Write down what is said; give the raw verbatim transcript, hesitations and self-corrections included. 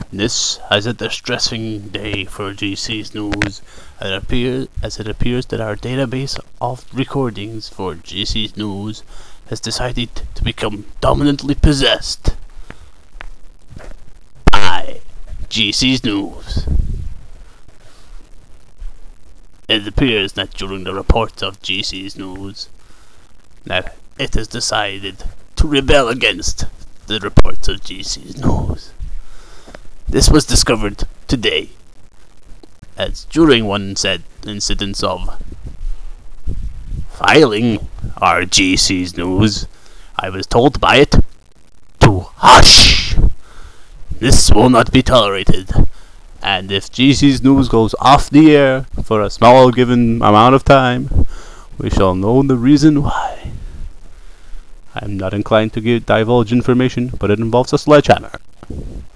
This is a distressing day for G C's News. It appears, as it appears that our database of recordings for G C's News has decided to become dominantly possessed by G C's News. It appears that during the reports of G C's News, that it has decided to rebel against the reports of G C's News. This was discovered today, as during one said incident of filing our G C's News, I was told by it to hush. This will not be tolerated, and if G C's News goes off the air for a small given amount of time, we shall know the reason why. I am not inclined to give divulge information, but it involves a sledgehammer.